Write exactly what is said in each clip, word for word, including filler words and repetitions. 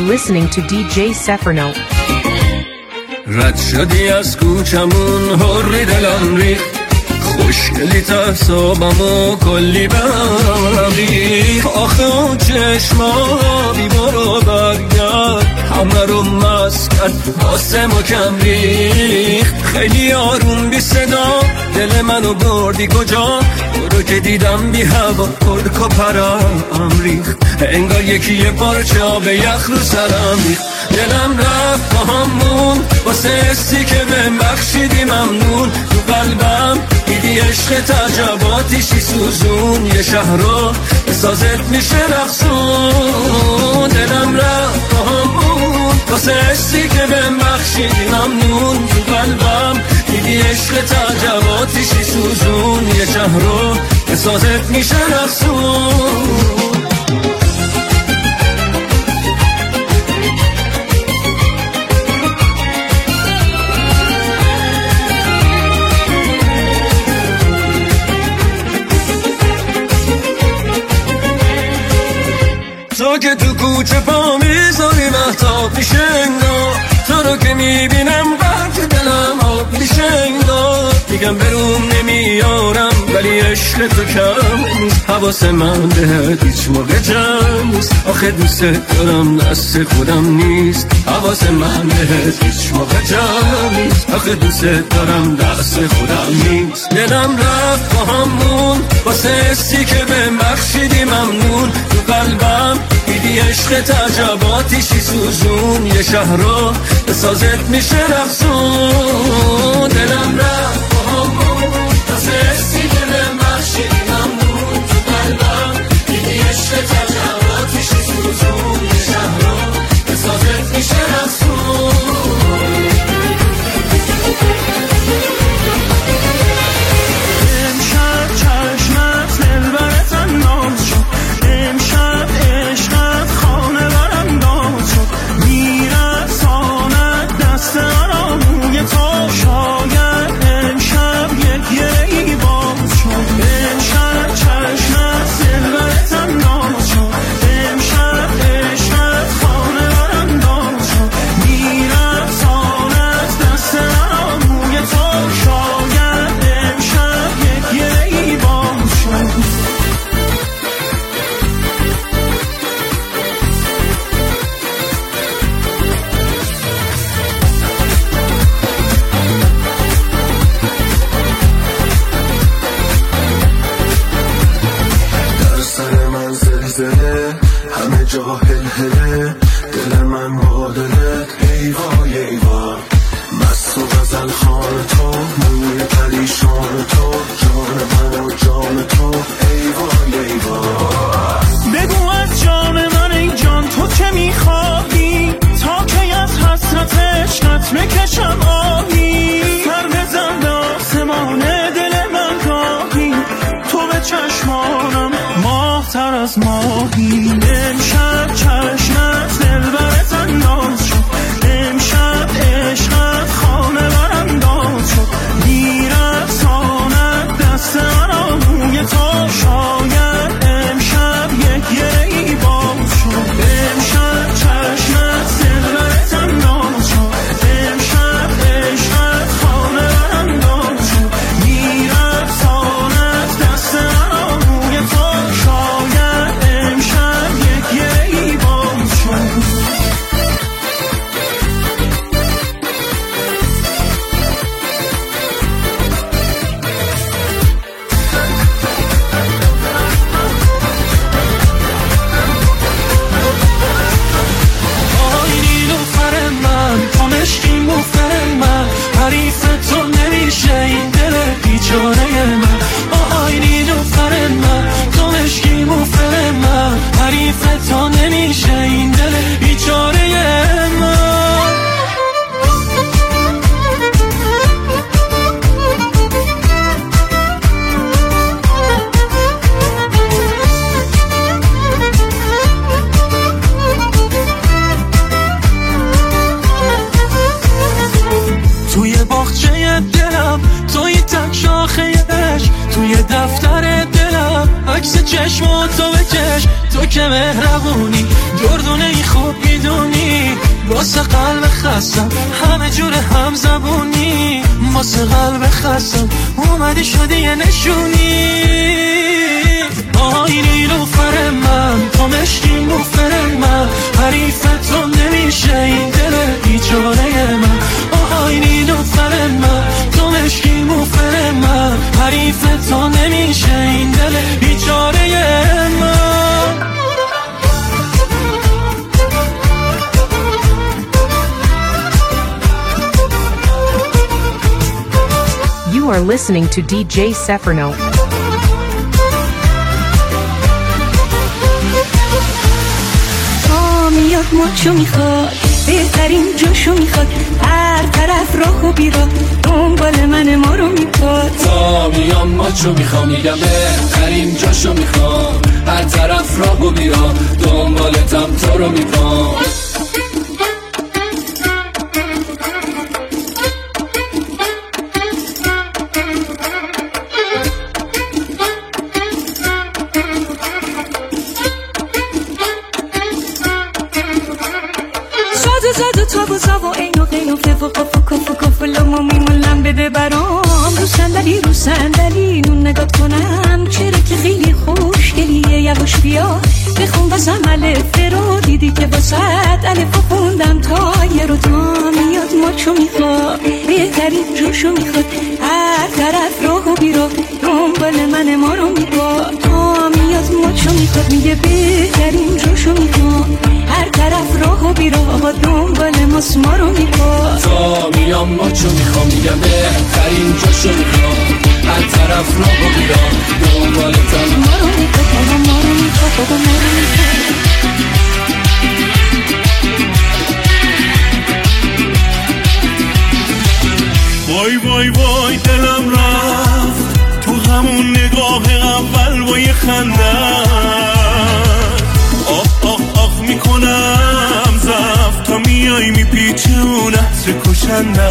are listening to دی جی Seffernote. رد شدی از کوچمون حری دلم ریخت، خوشگلی تصابمو کلی برم ریخت. آخه اون چشما بی برو برگرد همه رو مست کرد واسه ما کم ریخت. خیلی آروم بی صدا دل منو بردی کجا، تو رو که دیدم بی هوا کرک و پرم ریخت. انگار یکی یه پارچه آب یخ رو سرم ریخت. دلم رفت با همون واسه حسی که بهم بخشیدی ممنون. تو قلبم دیدی عشق تعجباتیشی سوزون، یه شهر رو بسازت میشه رقصون. دلم رفت با همون واسه حسی که بهم بخشیدی ممنون. تو قلبم دیدی عشق تعجباتیشی سوزون، یه شهر رو بسازت میشه رقصون. تو که تو کوچه پا میذاری مهتاب میشه انگار، تو رو که میبینم قلب دلم آب میشه انگار. میگم بروم نمیارم ولی عشق تو کم نیست، حواس من بهت هیچ موقع جمع نیست. آخه دوست دارم دست خودم نیست، حواس من بهت هیچ موقع جمع نیست. آخه دوست دارم دست خودم نیست. دلم رفت با همون واسه حسی که بهم بخشیدی ممنون. تو قلبم دیدی عشق تعجباتیشی سوزون، یه شهر رو بسازت میشه رقصون. دلم رفت با همون واسه حسی که بهم بخشیدی ممنون. تو قلبم دیدی عشق تعجباتیشی سوزون، یه شهر رو بسازت میشه رقصون. همه جا هل هله دل من با دلت ایوای ایوا. مست و غزل خان تو موی پریشان تو، جان من و جان تو ایوای ایوا. بگو از جان من ای جان تو چه میخواهی، تا کی از حسرت عشقت میکشم آهی. سر بزن به آسمان دل من گاهی، تو به چشمانم ماه تر از ماهی. امشب چشمت دلبرت انداز شد، امشب عشقت خانه برم داد شد. میرقصاند دست مرا موی تو، شاید امشب یک گرهی باز شد. امشب چشمت دلبرت انداز شد، امشب عشقت خانه برم داد شد. میرقصاند دست مرا موی تو، شاید امشب یک گرهی باز چشم تو بکش، تو که مهربونی دردونه ای خوب میدونی، واسه قلب خستم همه جور هم زبونی، واسه قلب خستم اومدی شدی یه نشونی. آی نیلوفر من تو مشکی موفر من، حریف تو نمیشه این دل بیچاره من. آی نیلوفر من تو مشکی موفر من، حریف تو نمیشه این دل بیچاره من. You are listening to دی جی Seferno. میاد مچو میخواد، بهترین جاشو میخواد، هر طرف راه و بیراه دنبال من ما رو میپاد. تا میام مچو میخوام، میگم بهترین جاشو میخوام، هر طرف راه و بیراه دنبالتم تو رو میپاد. زد و تاب و زاب و این و غین و فف و قف و کف و کف و لام و میم و لم بده برام، رو صندلی رو صندلی نون نگاه کنم، چرا که خیلی خوشگلیه. یواش بیا بخون بازم الف رو، دیدی که واسط الف رو خوندم تا یه رو. تا میاد ماچو میخواد، بهترین جوشو میخواد، هر طرف راه و بیراه دنبال من ما رو میباد. تا میاد ماچو میخواد، میگه بهترین جوشو میخواد، هر طرف راه و بیراه دنبال ماست ما رو میباد. تا میام ماچو میخوام، میگم بهترین جاشو میخوام، هر طرف راه و بیراه دنبالتم ما رو میباد. بابا ما رو میباد، بابا ما رو میباد. وای وای وای دلم رفت تو همون نگاه اول با یه خنده، آخ آخ آخ میکنم زفت تا میای میپیچه اون عطر کشنده.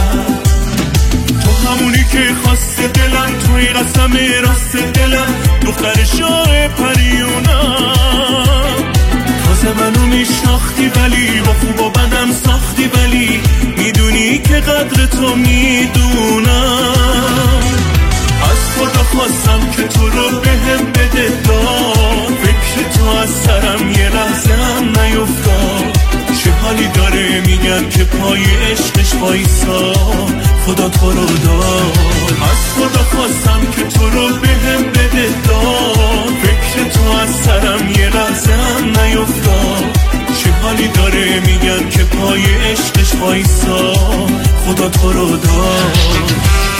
تو همونی که خواست دلم، توی قسم راست دلم، دختر شاه پریونم. تازه منو میشناختی ولی با خوب و بدم ساختی، ولی میدونی که قدر تو میدونم. از خدا خواستم که تو رو بهم بده داد، فکر تو از سرم یه لحظه هم نیفتاد. چه حالی داره میگن که پای عشقش وایسا، خدا تو رو داد. از خدا خواستم که تو رو بهم بده داد، فکر تو از سرم یه لحظه هم نیفتاد. چه حالی داره میگن که پای عشقش وایسا، خدا تو رو داد.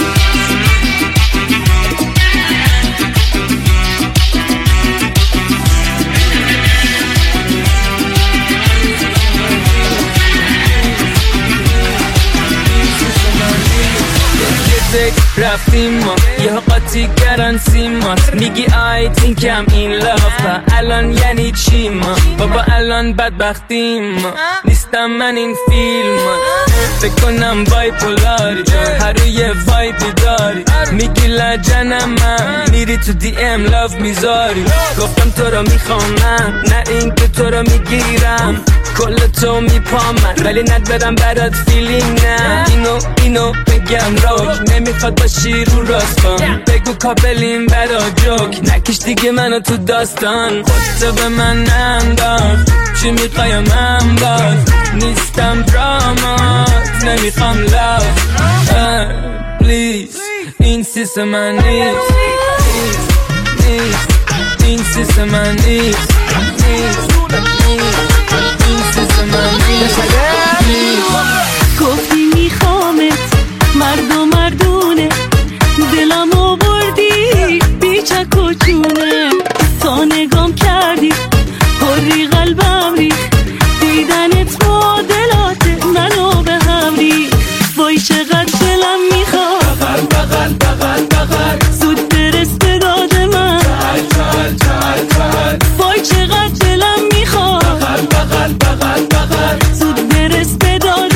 رفتیم ما یه قاطی گرانسیم ما، میگی آی تینکم این لافا، الان یعنی چی ما؟ بابا الان بدبختیم ما، نیستم من این فیلم ما. فکر کنم بایپولاری، هر روی وایبی داری، میگی لجنم من، میری تو دی ام لاف میذاری. گفتم تو رو میخوام من، نه این که تو رو میگیرم، کل تو میپامن ولی ندارم برات فیلینگ. نه اینو اینو بگم روک، نمیخواد باشی رو راستان، بگو کابلیم برا جوک، نکش دیگه منو تو داستان. خودتو به من ننداخت، چی میخوای من باز، نیستم درامات، نمیخوام لاف. پلیز این سیس من نیست، نیست این سیس من نیست، نیست این سیس من نیست. گفتی میخوامت مرد و مردونه، دلمو بردی بیچک و چونه. تا نگام کردی پری قلبم ری، دیدنت معادلات منو به هم ری. وای چقدر دلم میخواد بغل بغل بغل بغل، زود برس به داد من. چل چل چل چل، وای چقدر دلم میخواد بغل بغل بغل بغل، زود برس به داد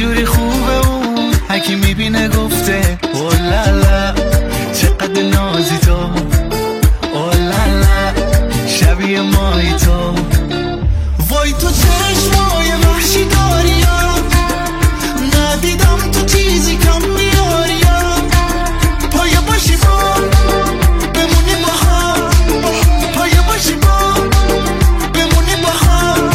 جوری خوبه اون هکی میبینه گفته اولالا چقدر نازی تو اولالا شبیه مایی تو وای تو چشمای وحشی داریم ندیدم تو چیزی کم میاریم پایه باشی با بمونی با هم پایه باشی با بمونی با هم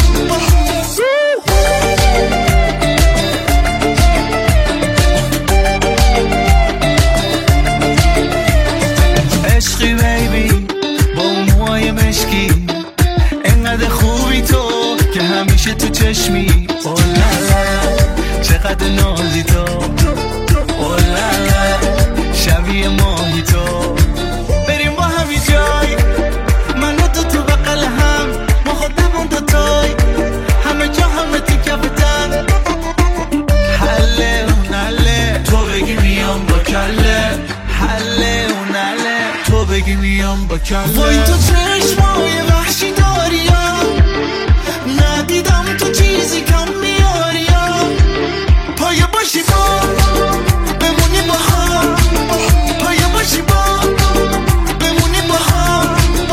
عشقی بیبی با اون موهای مشکی انقدر خوبی تو که همیشه تو چشمی اولالا چقدر نازی تو اولالا شبیه ماهی تو بریم با همی جای من و تو تو بقل هم ما خودمون دو تای همه جا همه تی کفتن حله اون حله تو بگی میام با کله حله اون حله تو بگی میام با کله وای تو چشمای وحشی داریم ندیدم تو چیزی کم میاریم پایه باشی با بمونی با هم پایه باشی با بمونی با هم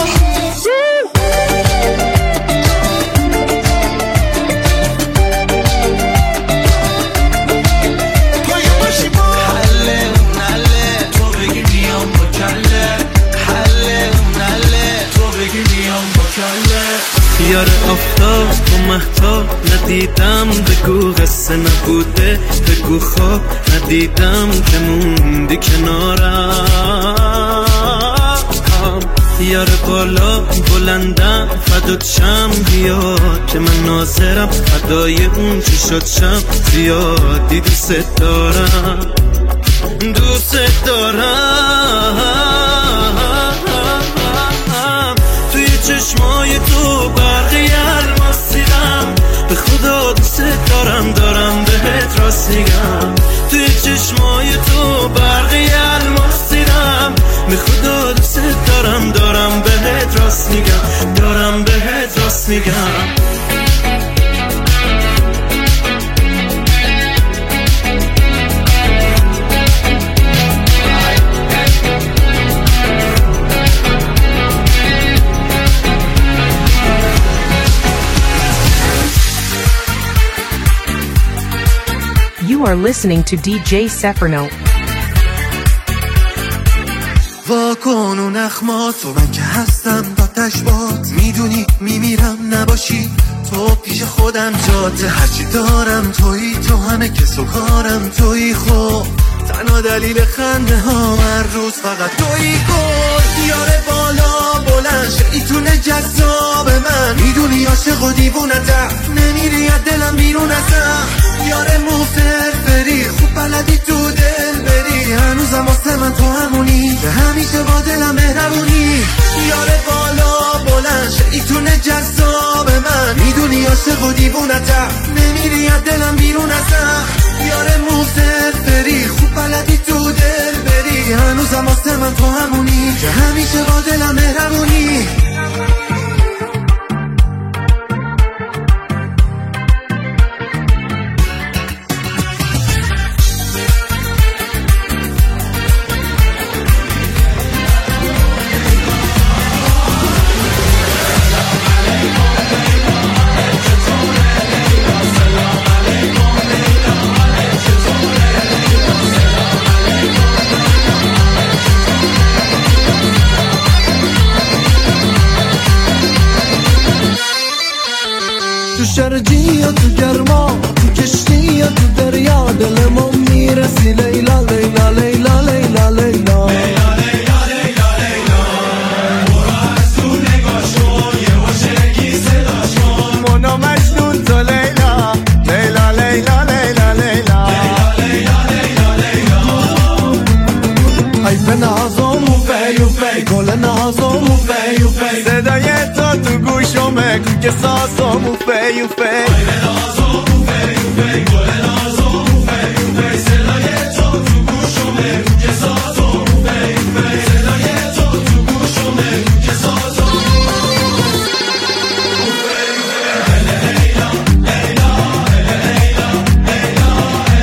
پایه باشی با حله اون حله تو بگی میام با کله حله اون حله تو بگی میام با کله یار آفتاب و مهتاب ندیدم بگو قصه نبوده بگو خواب ندیدم که موندی کنارم یار بالا بلندم فدات شم بیا که من ناظرم فدای اون چی شد شم زیادی دوست دارم دوست دارم توی چشمای تو برقی الماس دیدم به خدا دوست دارم دارم بهت راست میگم توی چشمای تو برقی الماس دیدم به خدا دوست دارم دارم بهت راست میگم دارم بهت راست میگم You are listening to دی جی Seferno. واکن و نخمات و من که هستم تا تشبات میدونی میمیرم نباشی تو پیش خودم جاده هرچی دارم تویی تو همه کس و کارم تویی خوب تنها دلیل خنده ها هر روز فقط تویی گل یاره بالا بلند شیطون جذاب من میدونی عاشق و دیوونتم نمیری از دلم بیرون ازم یاره موفر خوب بلدی تو دل بری هنوزم واسه من تو همونی به همیشه با دلم مهربونی یاره بالا بلند شیطون جذاب من میدونی عاشق و دیوونتم نمیری از دلم بیرون ازم یاره موفر خوب بلدی تو دل بری هنوزم واسه من تو همونی که همیشه با دلم مهربونی تو شرجی یا تو گرما تو کشتی یا تو دریا دلمون میرسی لیلا لیلا لیلا لیلا لیلا مونا مجنون تو لیلا لیلا لیلا لیلا لیلا ای به نازم و فی و فی گل نازم و فی و فی صدای تو تو گوشمه که سازم و فی و فی ای به نازم و فی و فی گل نازم و فی و فی صدای تو تو گوشمه که سازم و فی و فی صدای تو تو گوشمه که سازم و فی و فی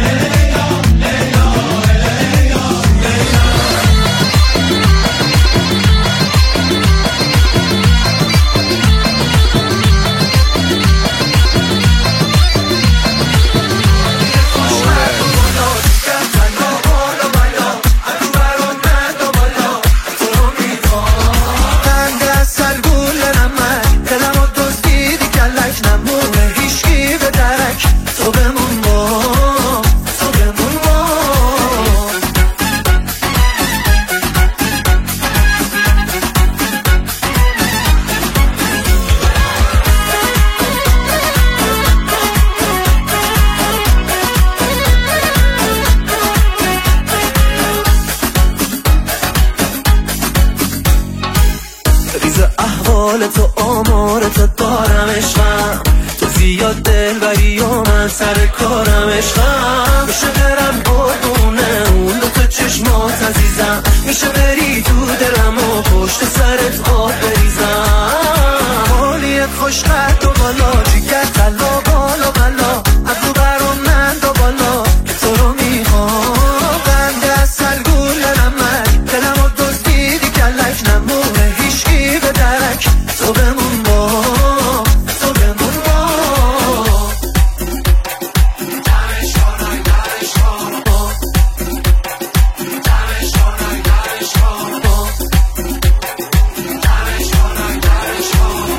احوال تو آمار تو دارم عشقم، تو زیاد دلبری و من سر کارم عشقم. میشه برم قربونه اون دو تا چشمات عزیزم، میشه بری تو دلم و پشت سرت آب بریزم. حالیت خوش قد و بالا جگر طلا بالا بالا، از رو برام من دو بالا تو رو میخوام. بنده از سرگول نمک دلم و دزدیدی کلک، نمونه هیشگی به درک تو بمون با تو بمون با. درش کنای درش کن درش کنای درش کن درش کنای درش کن.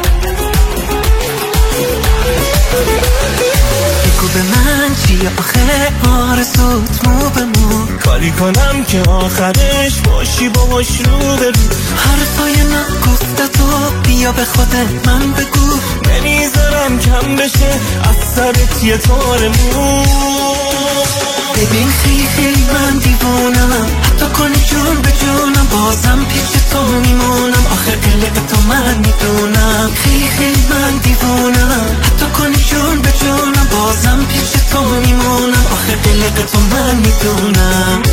بگو به من چیه آخه آرزوت مو به مو، کاری کنم که آخرش باشی باش رو به رو. حرفای من گفته تو بیا به خود من بگو، نمیذارم کم بشه از سرت یه تار مو. ببین خیلی خیلی من دیوونم، حتی کنی جون به جونم بازم پیش تو میمونم. آخه قلق تو من میدونم، خیلی خیلی من دیوونم، حتی کنی جون به جونم بازم پیش تو میمونم. آخه قلق تو من میدونم.